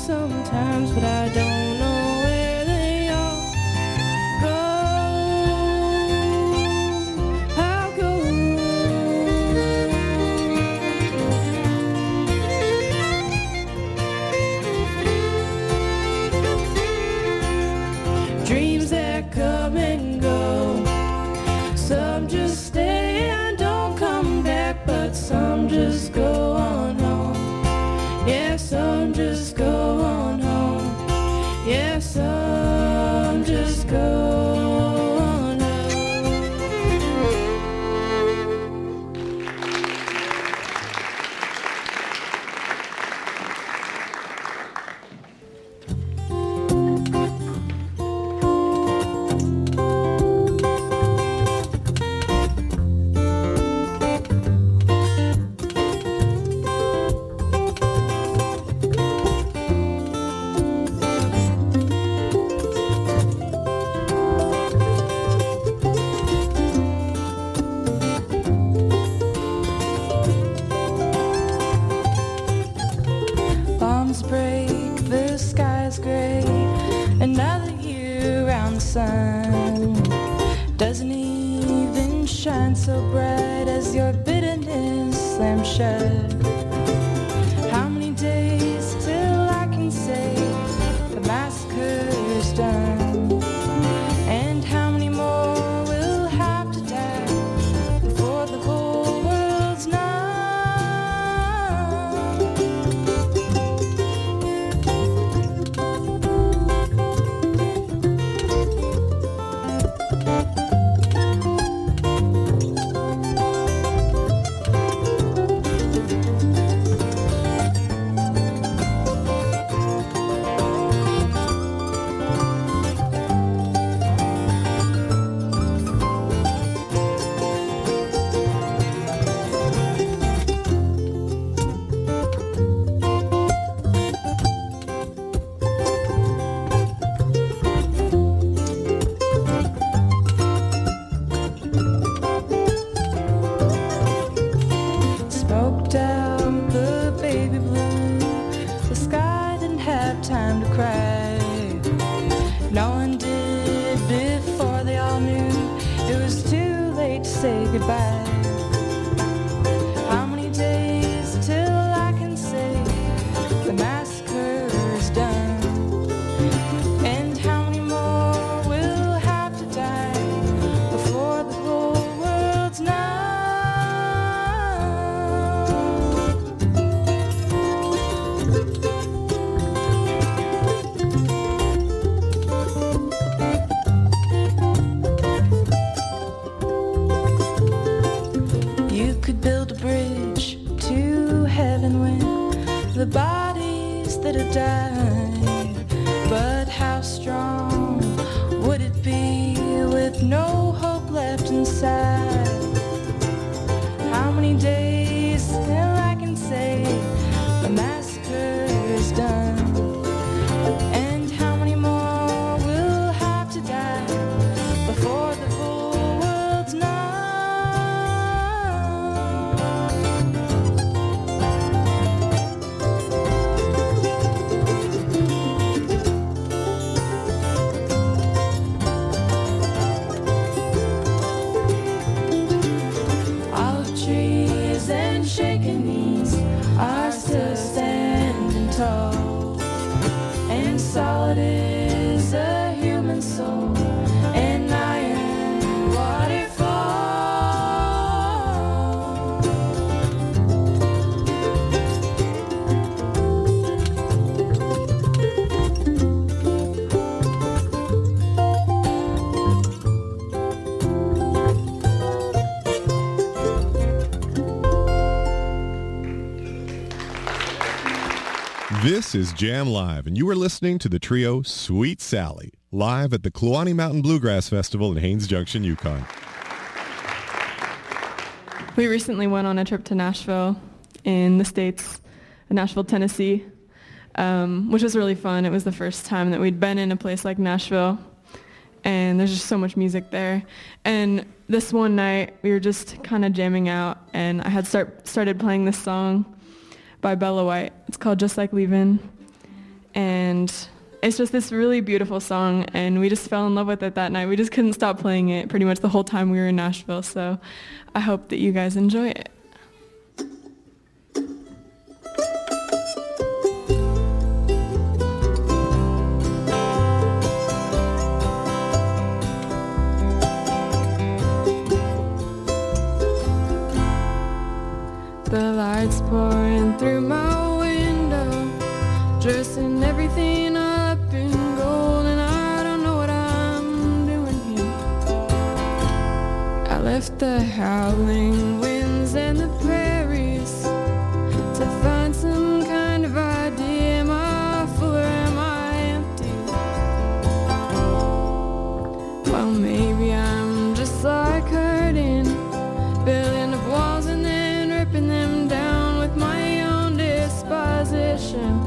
sometimes, but I don't know where they all go. I'll go. Dreams that come and go, some just stay and don't come back, but some just go on home. Yeah, some just go on home. Yeah, some just go on home. Bombs break, the sky's gray. Another year around the sun doesn't even shine so bright as your bitterness slams shut. How many days till I can say the massacre's done? And how many more will have to die before the whole world's numb? Smoked out the baby blue. The sky didn't have time to cry. No one did before they all knew it was too late to say goodbye. How many days till I can say the massacre's done? And how many more will have to die before the whole world's numb? You could build a bridge to heaven with the bodies that have died, but how strong would it be with no hope left inside? How many days till I can say the massacre is done? And how many more will have to die before the whole world's numb? Olive trees and shaking knees are still standing tall, and solid is a human soul, an iron waterfall. This is Jam Live, and you are listening to the trio Sweet Sally, live at the Kluane Mountain Bluegrass Festival in Haines Junction, Yukon. We recently went on a trip to Nashville in the States, Nashville, Tennessee, which was really fun. It was the first time that we'd been in a place like Nashville, and there's just so much music there. And this one night, we were just kind of jamming out, and I had started playing this song by Bella White. It's called Just Like Leavin'. and it's just this really beautiful song, and we just fell in love with it that night. We just couldn't stop playing it pretty much the whole time we were in Nashville, so I hope that you guys enjoy it. The lights pouring through my window, dressing everything up in gold, and I don't know what I'm doing here. I left the howling winds and the prairies to find some kind of idea. Am I full or am I empty? Well, maybe I'm just like hurting, building up walls and then ripping them down with my own disposition.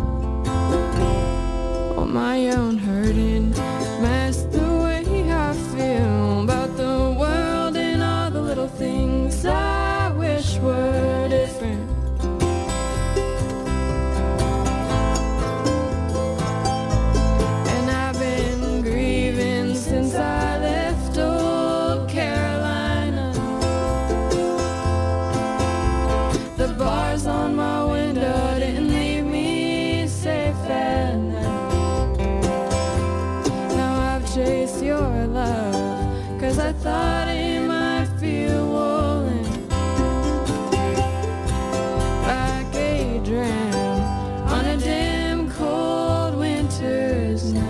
Oh, my own hurting mess, the way I feel about the world and all the little things I wish were different. And I've been grieving since I left old Carolina. The bars on my window didn't leave me safe at night. Now I've chased your love, 'cause I thought it might feel woolen, like a dram on a dim cold winter's night.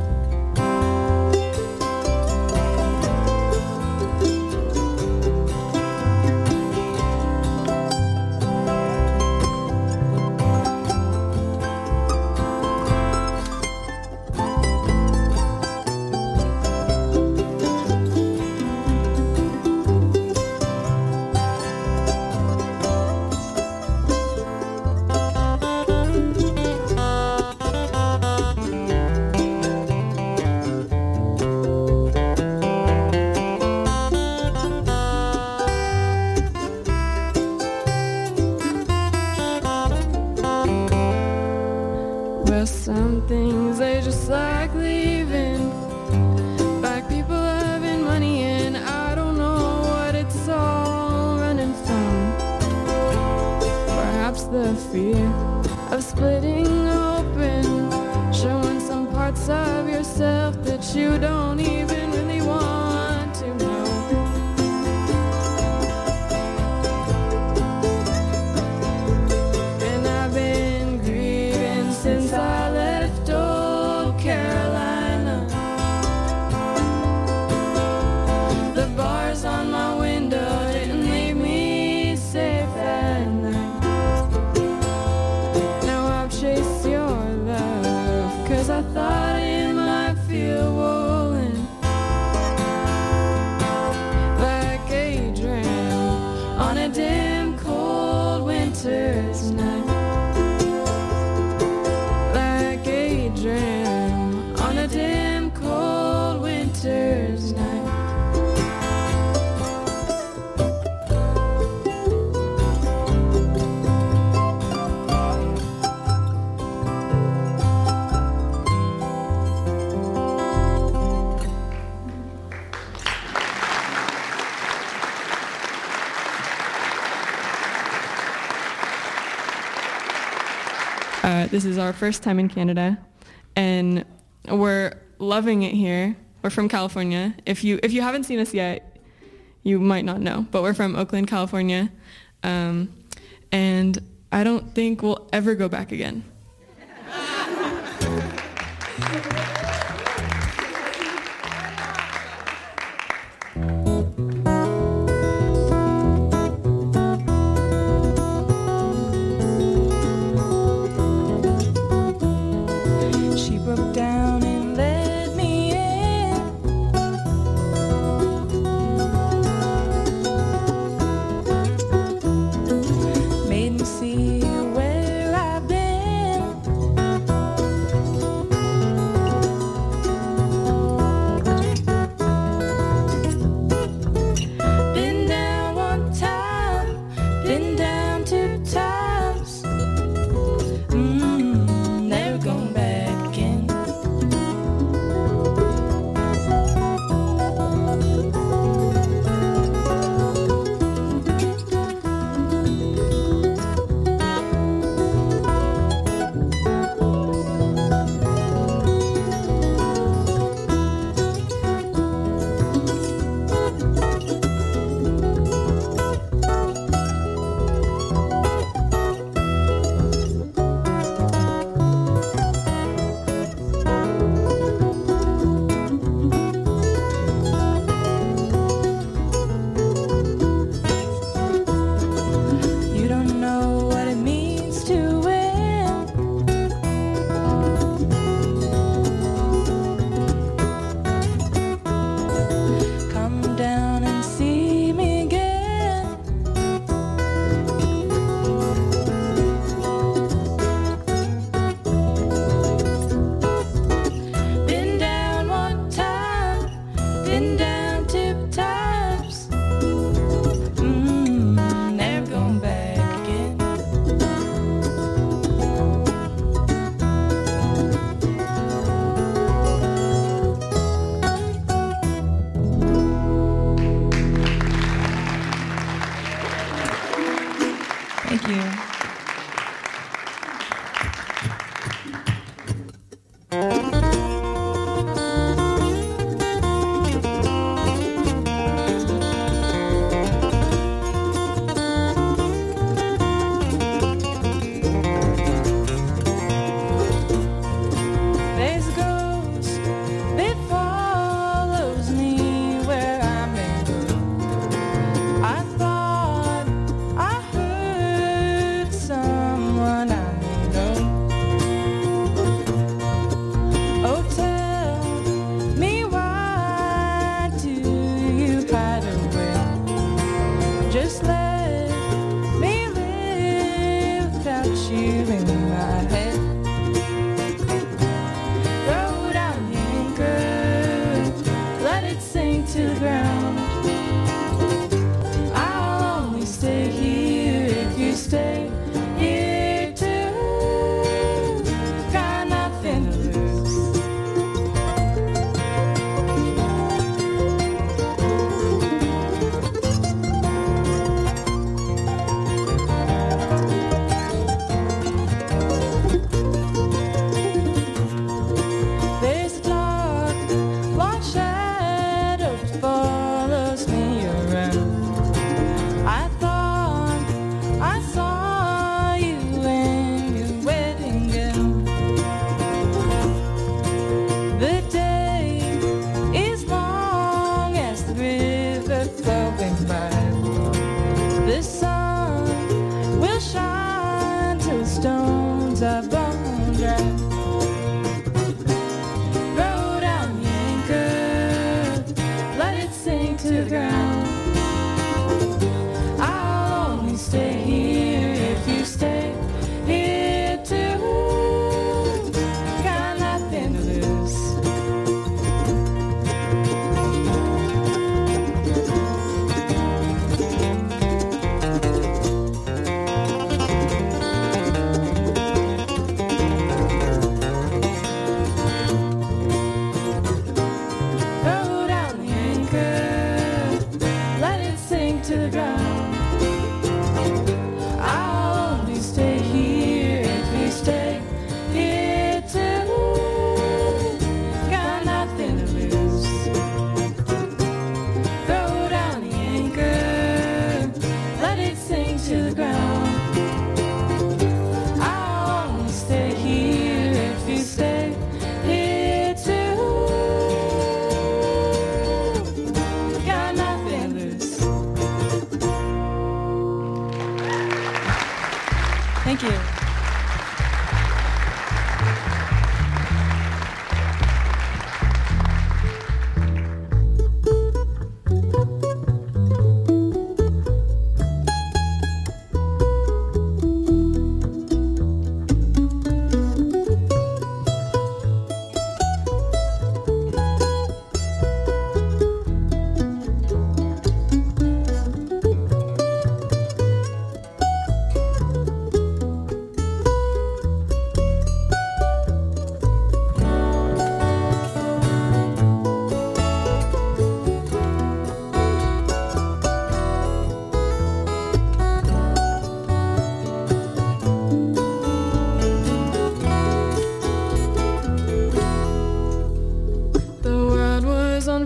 Well, some things they just like leaving, like people having money, and I don't know what it's all running from. Perhaps the fear of splitting open, showing some parts of yourself that you don't even really want to know. And I've been grieving since I left old Carolina. The bars on my window didn't leave me safe at night. Now I've chased your love, 'cause I thought it might feel woolen, like a dram on a dim cold winter's night. Like a dram on a dim cold winter's night. This is our first time in Canada, and we're loving it here. We're from California. If you haven't seen us yet, you might not know, but we're from Oakland, California, and I don't think we'll ever go back again. She broke down and let me in. Made me see where I've been.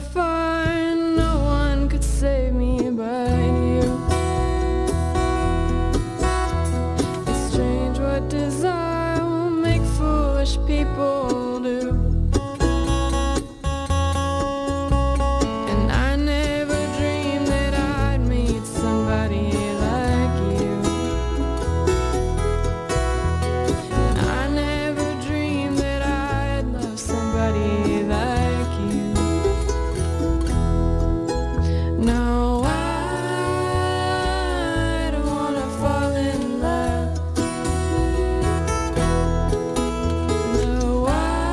fire, no one could save me but you. It's strange what desire will make foolish people do. And I never dreamed that I'd meet somebody like you. And I never dreamed that I'd love somebody like you. No, I don't wanna fall in love. No,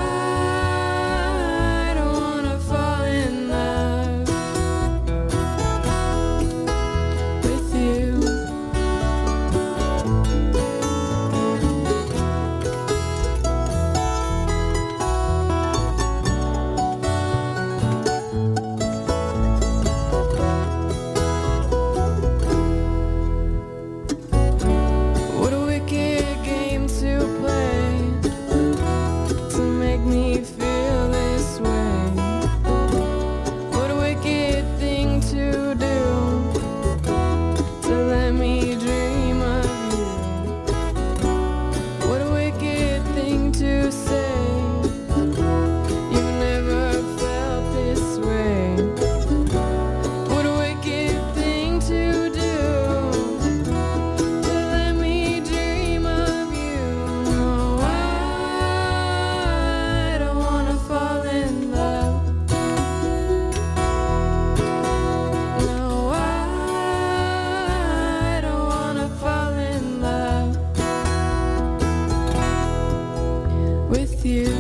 I don't wanna fall in love with you. What a wicked game to play to make me feel this way. What a wicked thing to do to let me dream of you. What a wicked thing to say. You've never felt this way. What a wicked thing to do to let me dream of you. No, I don't wanna fall in love. No, I don't wanna fall in love with you.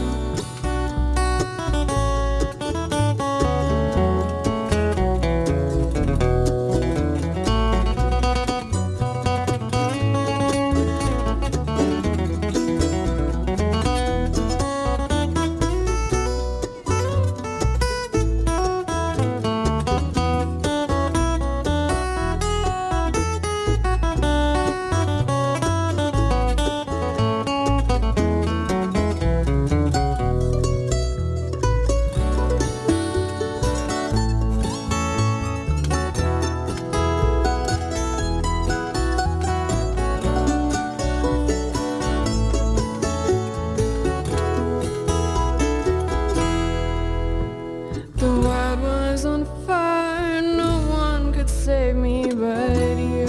The world was on fire, no one could save me but you.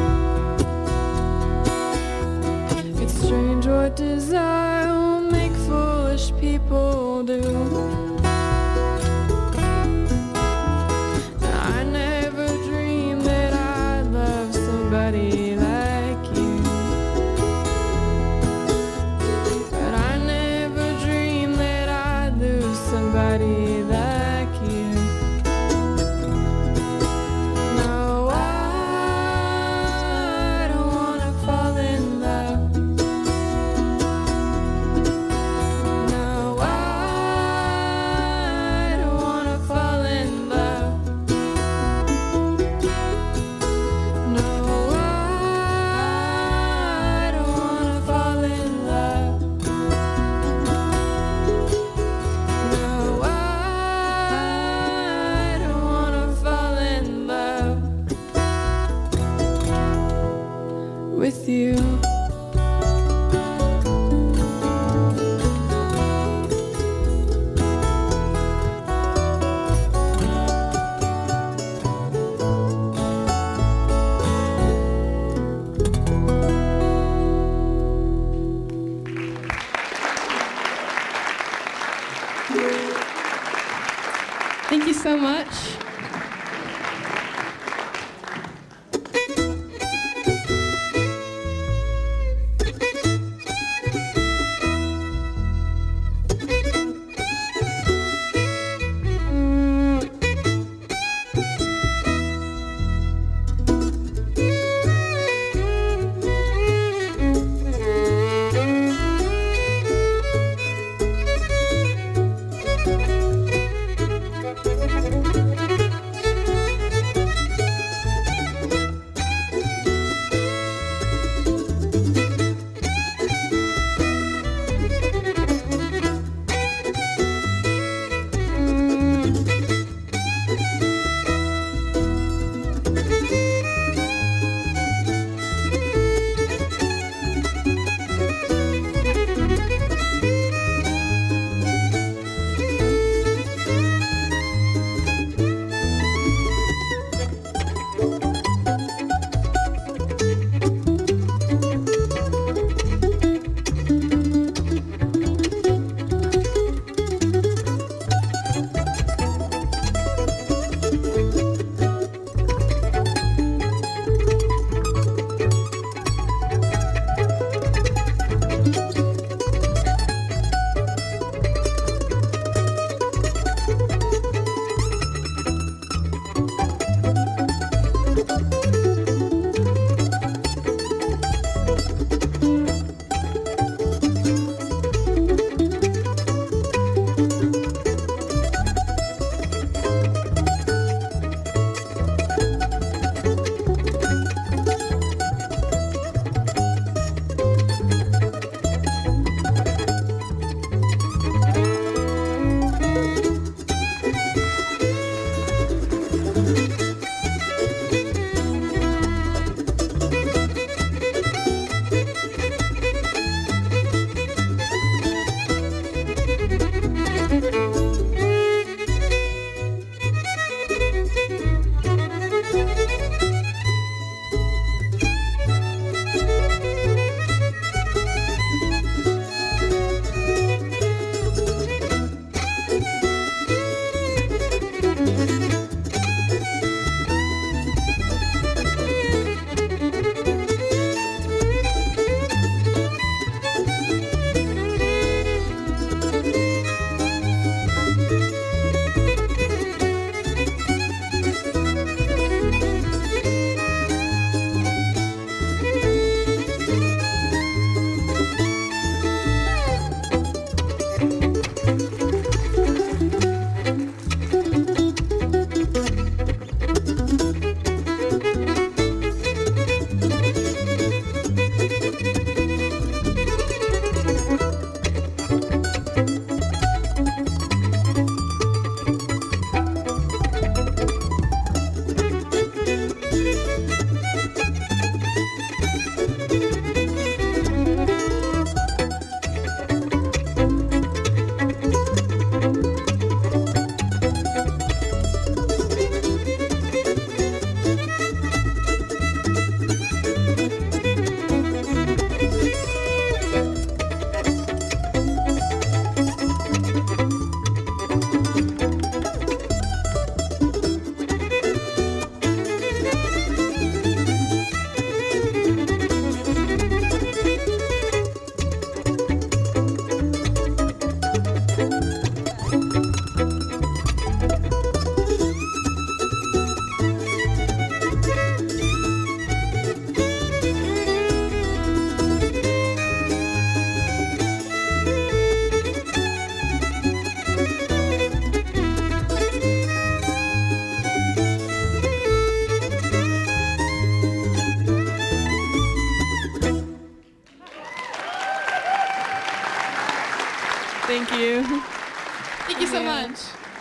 It's strange what desire will make foolish people do. I never dreamed that I'd love somebody like you. But I never dreamed that I'd lose somebody like you. No, I don't wanna fall in love. No, I don't wanna fall in love. No, I don't wanna fall in love. No, I don't wanna fall in love with you. Thank you so much. you. Thank you so much.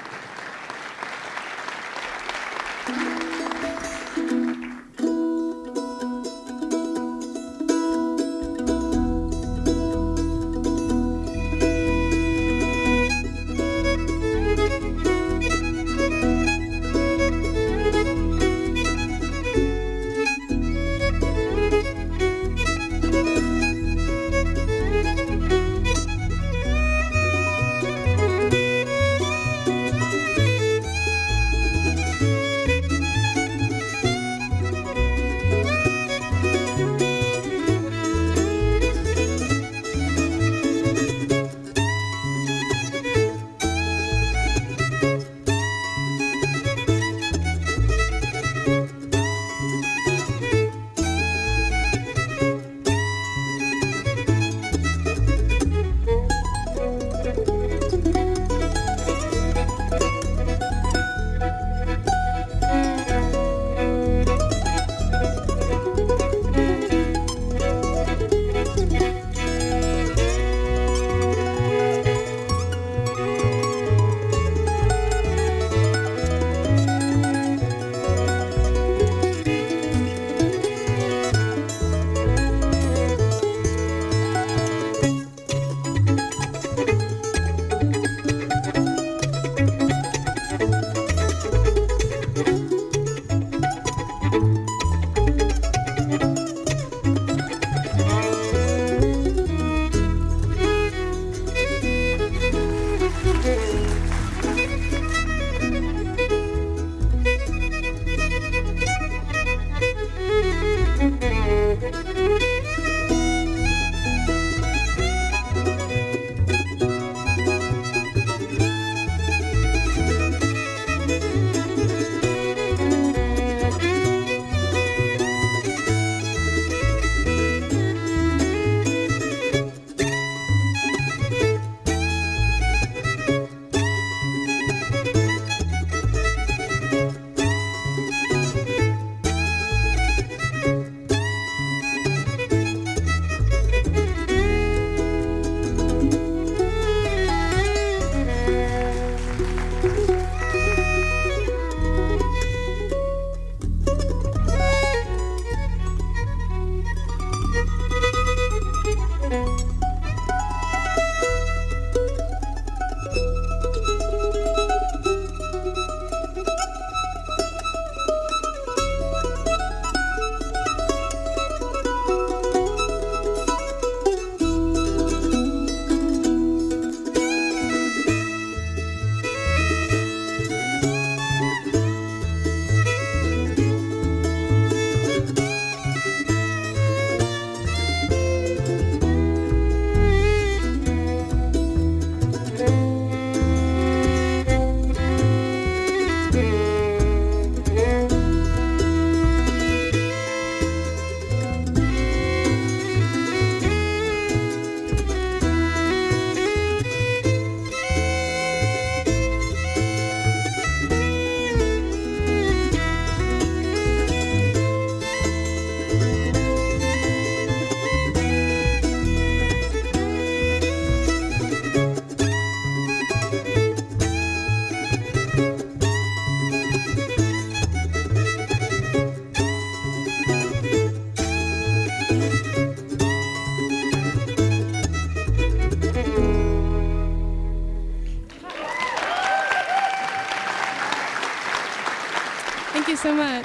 so much.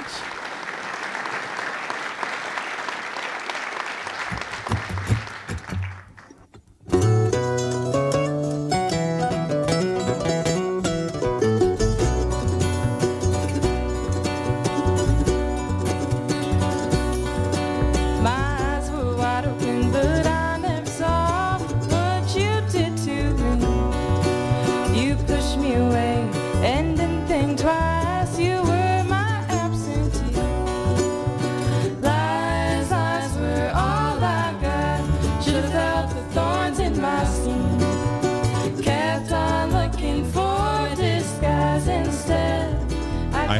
And didn't think twice, you were my absentee.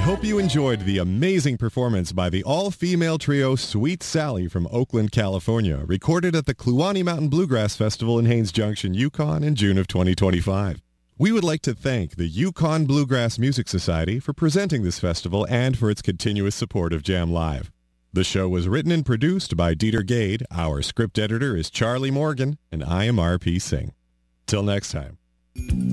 hope you enjoyed the amazing performance by the all-female trio Sweet Sally from Oakland, California, recorded at the Kluane Mountain Bluegrass Festival in Haines Junction, Yukon in June of 2025. We would like to thank the Yukon Bluegrass Music Society for presenting this festival and for its continuous support of Jam Live. The show was written and produced by Dieter Gade. Our script editor is Charlie Morgan, and I am R.P. Singh. Till next time.